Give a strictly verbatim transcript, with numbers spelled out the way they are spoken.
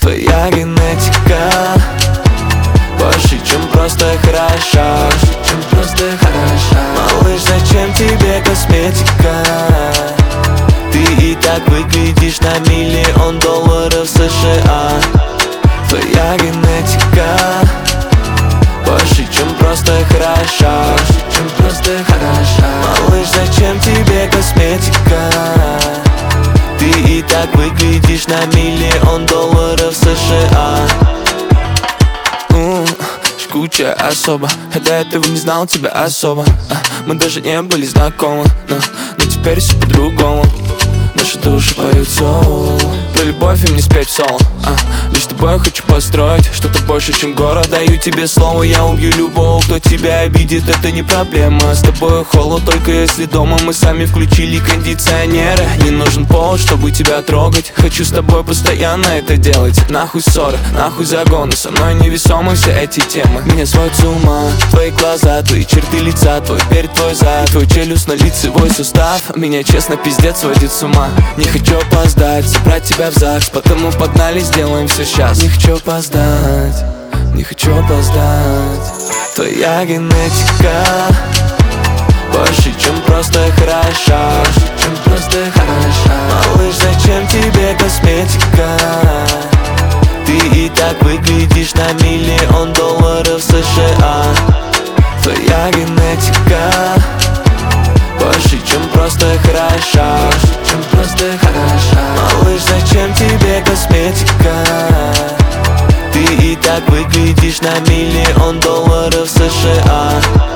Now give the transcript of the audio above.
Твоя генетика больше, чем просто хороша, больше, чем просто хороша. Малыш, зачем тебе косметика? Ты и так выглядишь на миллион долларов США. Твоя генетика больше, чем просто хороша, больше, чем просто хороша. Малыш, зачем тебе косметика? Ты и так выглядишь на миллион долларов США. М-м, жгучая особа, когда я этого не знал тебя особо. а, Мы даже не были знакомы, но, но теперь все по-другому. Наши души поют соло, про любовь им не спеть в соло. а, Лишь с тобой я хочу построить что-то больше, чем город. Даю тебе слово, я убью любого, кто тебя обидит. Это не проблема, с тобой холод, только если дома мы сами включили кондиционеры. Не нужен повод, чтобы тебя трогать. Хочу с тобой постоянно это делать. Нахуй ссоры, нахуй загоны, со мной невесомы все эти темы. Меня сводят с ума твои глаза, твои черты лица, твой перед, твой зад, твой челюстно-лицевой сустав. Меня честно пиздец сводит с ума. Не хочу опоздать, забрать тебя в ЗАГС, потому погнали, сделаем все сейчас. Не хочу опоздать, не хочу опоздать. Твоя генетика больше, чем просто хороша, больше, чем просто хороша. Малыш, зачем тебе косметика? Ты и так выглядишь на миллион долларов США. Твоя генетика больше, чем просто хороша, больше, чем просто хороша. Малыш, зачем тебе косметика? Ты и так выглядишь на миллион долларов США.